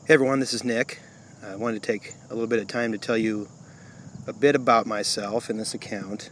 Hey everyone, this is Nick. I wanted to take a little bit of time to tell you a bit about myself in this account.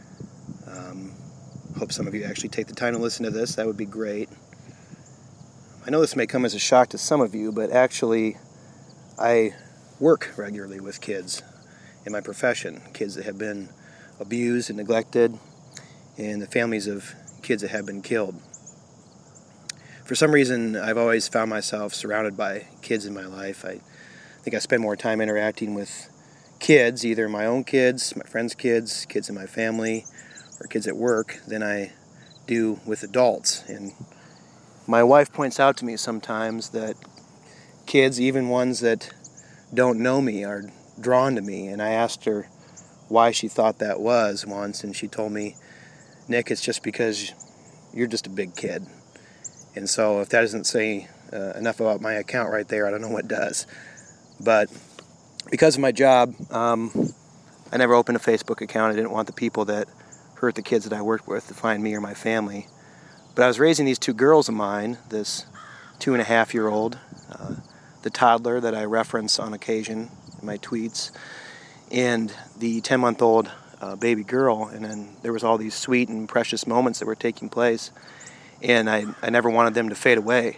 Hope some of you actually take the time to listen to this. That would be great. I know this may come as a shock to some of you, but actually I work regularly with kids in my profession. Kids that have been abused and neglected, and the families of kids that have been killed. For some reason, I've always found myself surrounded by kids in my life. I think I spend more time interacting with kids, either my own kids, my friends' kids, kids in my family, or kids at work, than I do with adults. And my wife points out to me sometimes that kids, even ones that don't know me, are drawn to me. And I asked her why she thought that was once, and she told me, Nick, it's just because you're just a big kid. And so if that doesn't say enough about my account right there, I don't know what does. But because of my job, I never opened a Facebook account. I didn't want the people that hurt the kids that I worked with to find me or my family. But I was raising these two girls of mine, this 2.5-year-old, the toddler that I reference on occasion in my tweets, and the 10-month-old baby girl. And then there was all these sweet and precious moments that were taking place. And I never wanted them to fade away.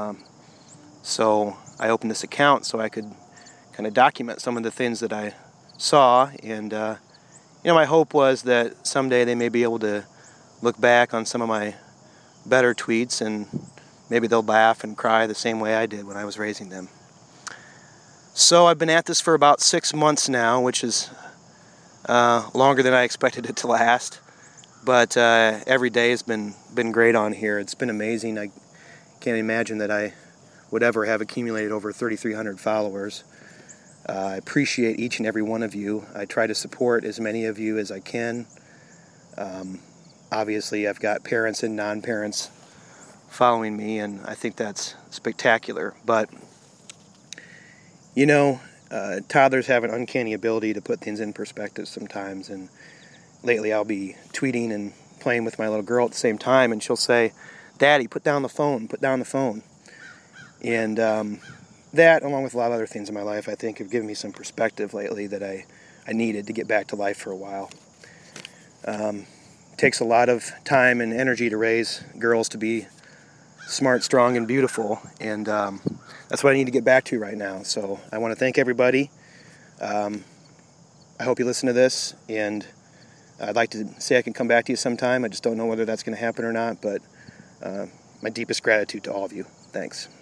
So I opened this account so I could kind of document some of the things that I saw. And, my hope was that someday they may be able to look back on some of my better tweets and maybe they'll laugh and cry the same way I did when I was raising them. So I've been at this for about 6 months now, which is longer than I expected it to last. But every day has been great on here. It's been amazing. I can't imagine that I would ever have accumulated over 3,300 followers. I appreciate each and every one of you. I try to support as many of you as I can. Obviously, I've got parents and non-parents following me, and I think that's spectacular. But, toddlers have an uncanny ability to put things in perspective sometimes, and lately I'll be tweeting and playing with my little girl at the same time, and she'll say, Daddy, put down the phone, put down the phone. And that, along with a lot of other things in my life, I think have given me some perspective lately that I needed to get back to life for a while. It takes a lot of time and energy to raise girls to be smart, strong, and beautiful, and that's what I need to get back to right now. So I want to thank everybody. I hope you listen to this, and I'd like to say I can come back to you sometime. I just don't know whether that's going to happen or not, but my deepest gratitude to all of you. Thanks.